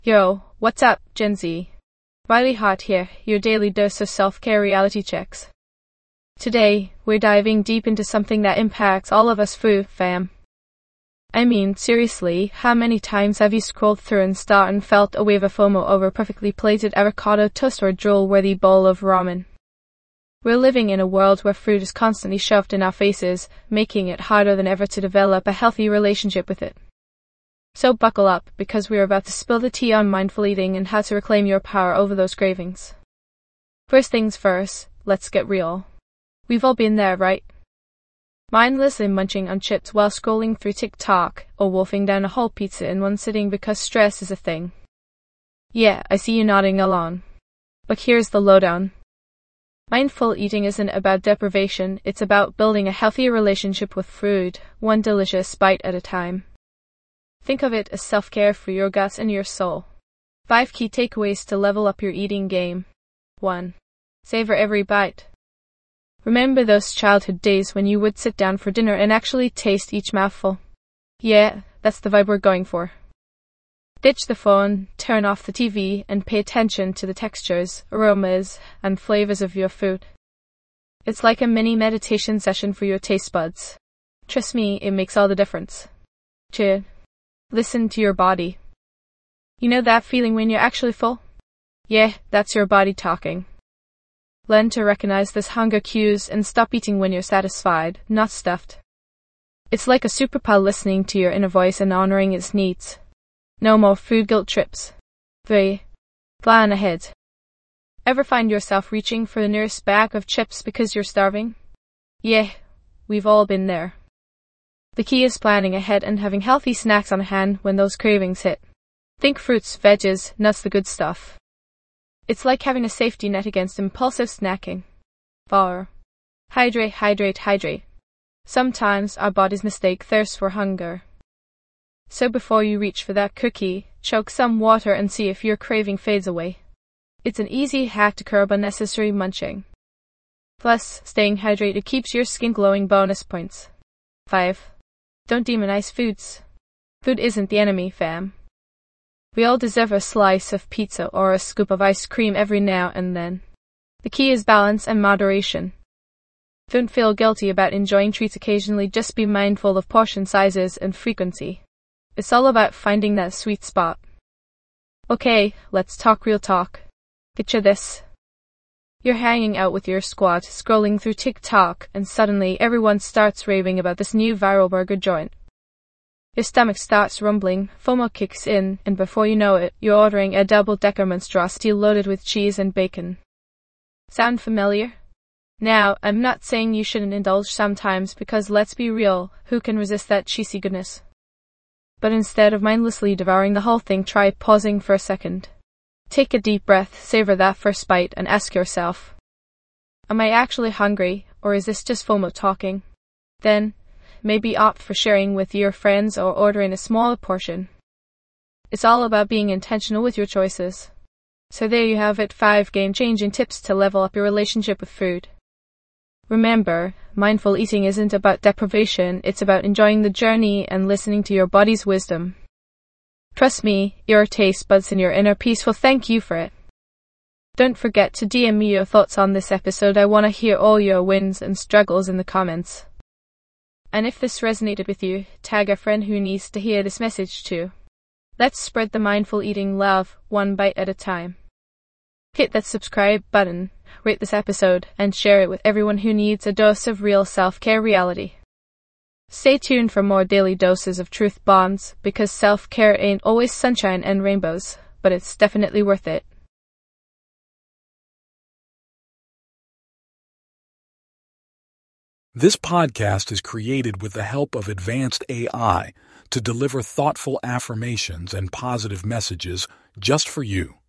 Yo, what's up, Gen Z? Riley Hot here, your daily dose of self-care reality checks. Today, we're diving deep into something that impacts all of us food fam. I mean, seriously, how many times have you scrolled through Insta and felt a wave of FOMO over a perfectly plated avocado toast or a drool-worthy bowl of ramen? We're living in a world where food is constantly shoved in our faces, making it harder than ever to develop a healthy relationship with it. So buckle up, because we're about to spill the tea on mindful eating and how to reclaim your power over those cravings. First things first, let's get real. We've all been there, right? Mindlessly munching on chips while scrolling through TikTok, or wolfing down a whole pizza in one sitting because stress is a thing. Yeah, I see you nodding along. But here's the lowdown. Mindful eating isn't about deprivation, it's about building a healthier relationship with food, one delicious bite at a time. Think of it as self-care for your guts and your soul. 5 key takeaways to level up your eating game. 1. Savor every bite. Remember those childhood days when you would sit down for dinner and actually taste each mouthful? Yeah, that's the vibe we're going for. Ditch the phone, turn off the TV, and pay attention to the textures, aromas, and flavors of your food. It's like a mini meditation session for your taste buds. Trust me, it makes all the difference. 2. Listen to your body. You know that feeling when you're actually full? Yeah, that's your body talking. Learn to recognize these hunger cues and stop eating when you're satisfied, not stuffed. It's like a superpower listening to your inner voice and honoring its needs. No more food guilt trips. 3. Plan ahead. Ever find yourself reaching for the nearest bag of chips because you're starving? Yeah, we've all been there. The key is planning ahead and having healthy snacks on hand when those cravings hit. Think fruits, veggies, nuts, the good stuff. It's like having a safety net against impulsive snacking. 4. Hydrate, hydrate, hydrate. Sometimes our bodies mistake thirst for hunger. So before you reach for that cookie, chug some water and see if your craving fades away. It's an easy hack to curb unnecessary munching. Plus, staying hydrated keeps your skin glowing. Bonus points. 5. Don't demonize foods. Food isn't the enemy, fam. We all deserve a slice of pizza or a scoop of ice cream every now and then. The key is balance and moderation. Don't feel guilty about enjoying treats occasionally, just be mindful of portion sizes and frequency. It's all about finding that sweet spot. Okay, let's talk real talk. Picture this. You're hanging out with your squad, scrolling through TikTok, and suddenly everyone starts raving about this new viral burger joint. Your stomach starts rumbling, FOMO kicks in, and before you know it, you're ordering a double-decker monstrosity loaded with cheese and bacon. Sound familiar? Now, I'm not saying you shouldn't indulge sometimes, because let's be real, who can resist that cheesy goodness? But instead of mindlessly devouring the whole thing, try pausing for a second. Take a deep breath, savor that first bite, and ask yourself, am I actually hungry, or is this just FOMO talking? Then, maybe opt for sharing with your friends or ordering a smaller portion. It's all about being intentional with your choices. So there you have it, 5 game-changing tips to level up your relationship with food. Remember, mindful eating isn't about deprivation, it's about enjoying the journey and listening to your body's wisdom. Trust me, your taste buds and your inner peace will thank you for it. Don't forget to DM me your thoughts on this episode. I want to hear all your wins and struggles in the comments. And if this resonated with you, tag a friend who needs to hear this message too. Let's spread the mindful eating love, one bite at a time. Hit that subscribe button, rate this episode, and share it with everyone who needs a dose of real self-care reality. Stay tuned for more daily doses of truth bombs, because self-care ain't always sunshine and rainbows, but it's definitely worth it. This podcast is created with the help of advanced AI to deliver thoughtful affirmations and positive messages just for you.